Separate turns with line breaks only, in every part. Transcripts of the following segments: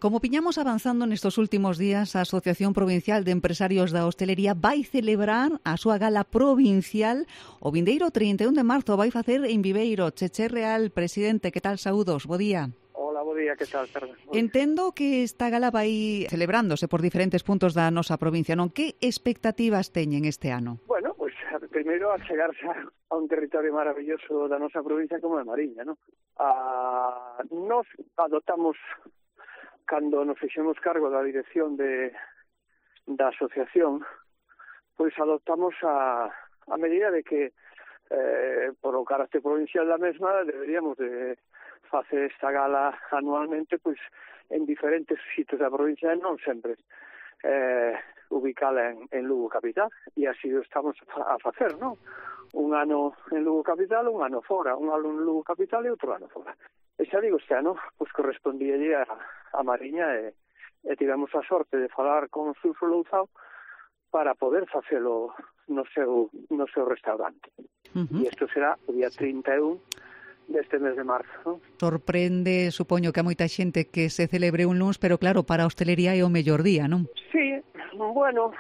Como piñamos avanzando nestes últimos días, a Asociación Provincial de Empresarios da Hostelería vai celebrar a súa gala provincial o vindeiro 31 de marzo. Vai facer en Viveiro. Cheche Real, presidente, que tal? Saúdos, bo día.
Hola, bo día, que tal, Carmen?
Entendo que esta gala vai celebrándose por diferentes puntos da nosa provincia, non? Que expectativas teñen este ano?
Bueno, pues primeiro a chegarse a un territorio maravilloso da nosa provincia como é Mariña, non? Nos adoptamos, cando nos fixemos cargo da dirección da asociación, pois adoptamos a medida de que por o carácter provincial da mesma deberíamos de facer esta gala anualmente pois en diferentes sitios da provincia, non sempre ubicala en Lugo capital, e así o estamos a facer, non? Un ano en Lugo capital, un ano fora, un ano en Lugo capital e outro ano fora. E xa digo, este ano pois correspondíalle a Mariña e tivemos a sorte de falar con Suso Louzao para poder facelo no seu restaurante. E isto será o día 31 deste mes de marzo, non?
Sorprende, supoño que a moita xente que se celebre un luns, pero claro, para a hostelería é o mellor día, non?
Sí, bueno,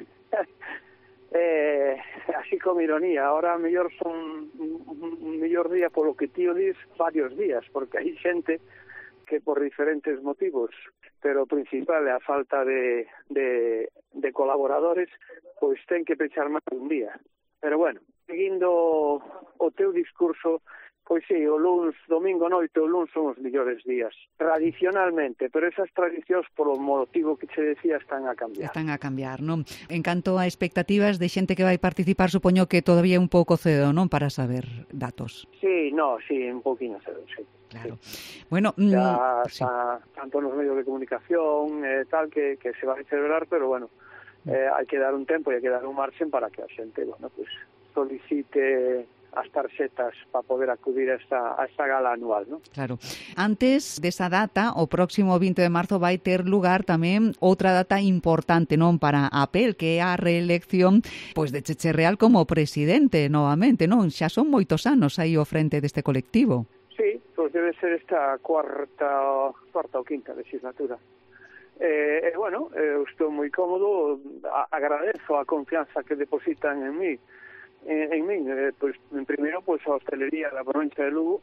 así como ironía, ahora mellor son un mellor día polo que tío dis varios días, porque hai xente que por diferentes motivos, pero o principal é a falta de colaboradores, pois ten que pechar máis un día. Pero bueno, seguindo o teu discurso, pois sí, o luns, domingo noite, o luns son os mellores días, tradicionalmente, pero esas tradicións, polo motivo que che decía, están a cambiar.
Están a cambiar, non? En canto a expectativas de xente que vai participar, supoño que todavía é un pouco cedo, non, para saber datos.
Sí, un poquinho cedo, sí.
Claro.
Sí.
Bueno,
ya
sí.
Tanto nos medios de comunicación, tal, que se vai celebrar, pero bueno, hai que dar un tempo e hai que dar un marxen para que a xente, bueno, pues solicite as tarxetas para poder acudir a esta gala anual, ¿no?
Claro. Antes desa data, o próximo 20 de marzo vai ter lugar tamén outra data importante, non, para a PEL, que é a reelección pois de Cheche Real como presidente novamente, non? Xa son moitos anos aí ao frente deste colectivo.
Sí, pois debe ser esta cuarta ou quinta legislatura. Bueno, eu estou moi cómodo, agradezo a confianza que depositan en mí, pois, en primeiro, pois, a hostelería da provincia de Lugo,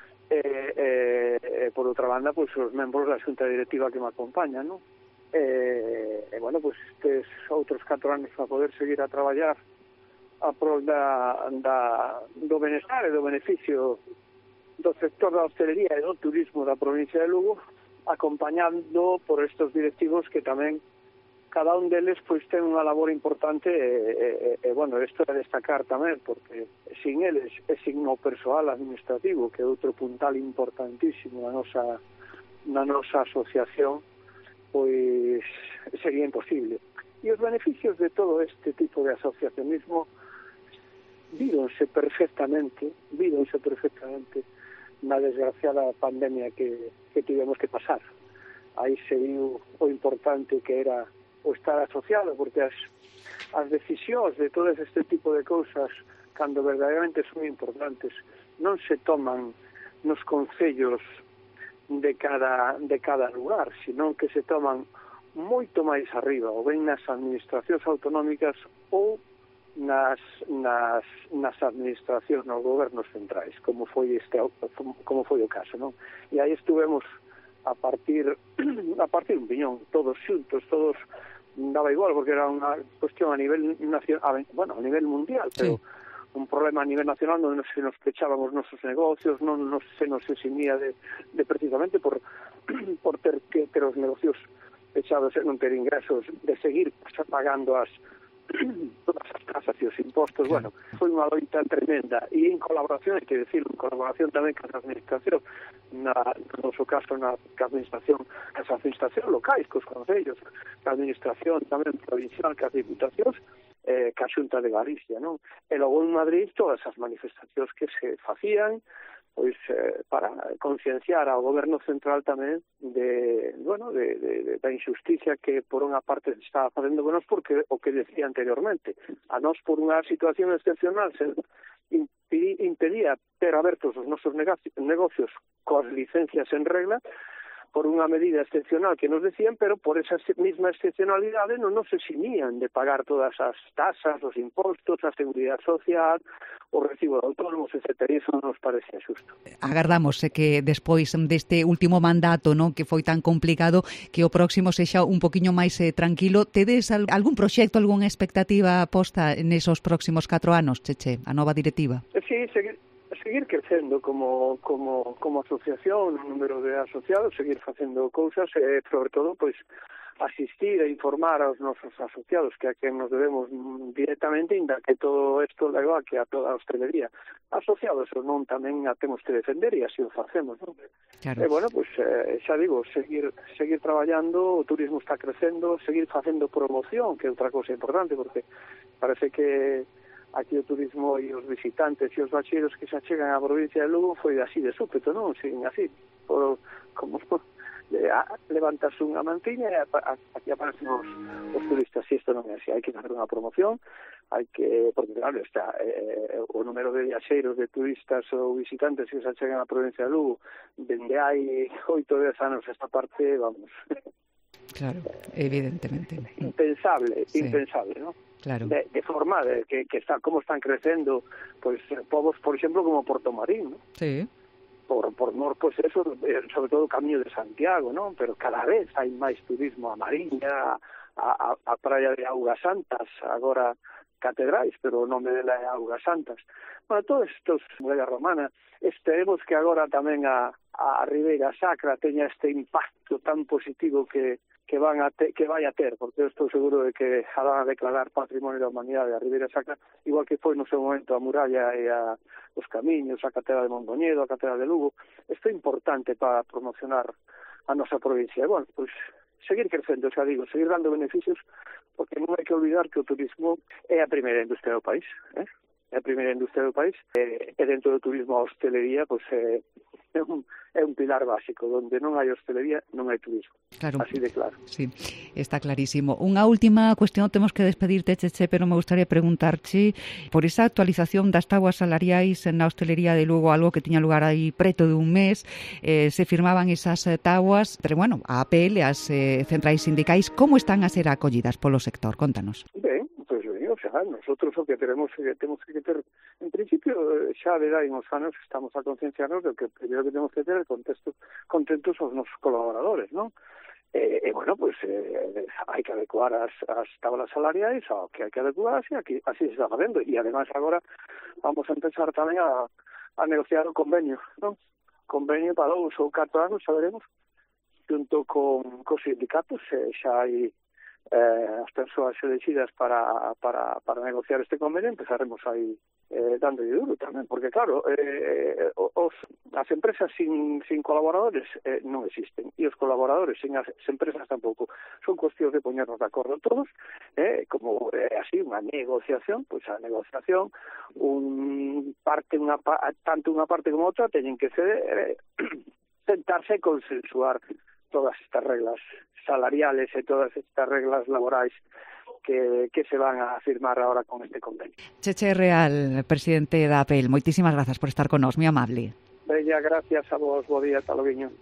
por outra banda, pois, os membros da xunta directiva que me acompañan, non? Bueno, pois, estes outros 4 anos para poder seguir a traballar a prol do benestar e do beneficio do sector da hostelería e do turismo da provincia de Lugo, acompañando por estes directivos que tamén cada un deles pois ten unha labor importante bueno, isto é destacar tamén, porque sin eles e sin o persoal administrativo, que é outro puntal importantísimo na nosa asociación, pois sería imposible. E os beneficios de todo este tipo de asociacionismo víronse perfectamente na desgraciada pandemia que tivemos que pasar. Aí se viu o importante que era o estar asociado, porque as decisións de todo este tipo de cousas, cando verdadeiramente son importantes, non se toman nos concellos de cada lugar, senón que se toman moito máis arriba, ou ben nas administracións autonómicas ou nas administracións, nos gobernos centrais, como foi o caso, non? E aí estuvemos a partir un piñón, todos xuntos, todos, daba igual, porque era unha cuestión a nivel nacional, bueno, a nivel mundial, pero sí, un problema a nivel nacional non se nos pechábamos nosos negocios, non se nos eximía de precisamente por ter que ter os negocios pechados e non ter ingresos, de seguir pagando todas as tasas e os impostos. Bueno, foi unha loita tremenda, e en colaboración, hai que decirlo, en colaboración tamén con as administracións, no noso caso, as administracións locais, cos concellos, a administración tamén provincial, que as diputacións, ca Xunta de Galicia, non? E logo en Madrid todas as manifestacións que se facían, pois para concienciar ao goberno central tamén da injusticia que por unha parte se estaba facendo con nós, porque o que decía anteriormente, a nós por unha situación excepcional se impedía ter abertos os nosos negocios coas licencias en regla, por unha medida excepcional que nos decían, pero por esa mesma excepcionalidade non nos eximían de pagar todas as tasas, os impostos, a seguridade social, o recibo de autónomos, etc. E iso non nos parecía xusto.
Agardamos que despois deste último mandato, non, que foi tan complicado, que o próximo sexa un poquiño máis tranquilo. Tedes algún proxecto, algunha expectativa posta nesos próximos 4 anos, Cheche, a nova directiva?
Sí, seguir crecendo como asociación, o número de asociados, seguir facendo cousas e, sobre todo, pois, asistir e informar aos nosos asociados, que a quen nos debemos directamente, inda que todo isto leva a que a toda a hostelería. Asociados ou non, tamén a temos que defender e así o facemos, non?
Claro.
E, bueno, pois, xa digo, seguir traballando, o turismo está crecendo, seguir facendo promoción, que é outra cousa importante, porque parece que aquí o turismo e os visitantes e os bacheros que se achegan á provincia de Lugo foi así de súpeto, non? Sin así, como levantas unha mantiña e aquí aparecen os turistas, e isto non é así. Hai que facer unha promoción, porque claro, está o número de viaxeiros, de turistas ou visitantes que se achegan á provincia de Lugo dende hai 8 ou 10 anos esta parte, vamos.
Claro, evidentemente.
Impensable, non?
Claro.
De forma que está como están crecendo, pois, povos, por exemplo, como Portomarín, ¿no?
Sí.
Por mor, pois eso, sobre todo o Camiño de Santiago, non? Pero cada vez hai máis turismo a Mariña, a praia de Augas Santas, agora Catedrais, pero o nome dela é Augas Santas. Bueno, todos estos, Muralla Romana, esperemos que agora tamén a Ribeira Sacra teña este impacto tan positivo que vai a ter, porque eu estou seguro de que van a declarar Patrimonio da Humanidade a Ribeira Sacra, igual que foi no seu momento a Muralla e os Camiños, a Catedral de Mondoñedo, a Catedral de Lugo. Isto é importante para promocionar a nosa provincia. E, bueno, pois, seguir crecendo, xa digo, seguir dando beneficios, porque non hai que olvidar que o turismo é a primeira industria do país, é a primeira industria do país, e dentro do turismo a hostelería, pois, é un pilar básico. Donde non hai hostelería, non hai turismo.
Claro.
Así de claro.
Sí, está clarísimo. Unha última cuestión, temos que despedirte, Cheche, pero me gustaría preguntarche por esa actualización das tabuas salariais na hostelería de Lugo, algo que tiña lugar aí preto de un mes, se firmaban esas tabuas, pero, bueno, a APL e as centrais sindicais, como están a ser acollidas polo sector? Contanos.
Ben, pois, o sea, nosotros o que temos que ter, en principio, xa de hai uns anos estamos a concienciarnos de que o primeiro que temos que ter é contentos os nosos colaboradores, non? E, bueno, pues hai que adecuar as tablas salariais ao que hai que adecuar, así se está facendo. E, además, agora vamos a empezar tamén a negociar o convenio, non? Convenio para 2 ou 4 anos, xa veremos, junto cos sindicatos, xa hai as persoas elegidas para negociar este convenio. Empezaremos aí dando duro tamén, porque claro, as empresas sin colaboradores non existen, e os colaboradores sin as empresas tampouco. Son cuestións de poñernos de acordo todos, como así unha negociación, pois a negociación, tanto unha parte como outra teñen que sentarse e consensuar todas estas reglas salariales e todas estas reglas laborais que se van a firmar ahora con este convenio.
Cheche Real, presidente da APL, moitísimas grazas por estar con nós, moi amable.
Bella, gracias a vos, bo día, ata logo.